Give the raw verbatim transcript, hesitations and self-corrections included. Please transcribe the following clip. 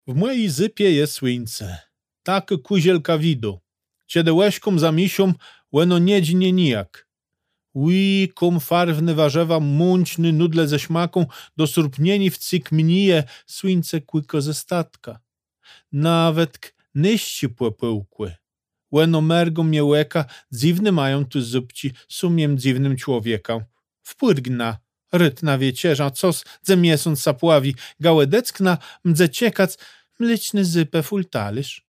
W mojej zypie jest słońce, tak kuzielka widu. Ciede łeśką za misią, łeno niedzi nie nijak. Ui, kom farwny warzewa, munćny nudle ze śmaką, do surpnieni w cyk mnije, słońce kłyko ze statka. Nawet k nyści płepełkły. Łeno mergo miełeka, dziwny mają tu zupci, sumiem dziwnym człowieka. Wpłyrgna, rytna wiecierza, cos ze miesąc sapławi, gałedeckna, mdze ciekac, mleczny zypę fultalysz.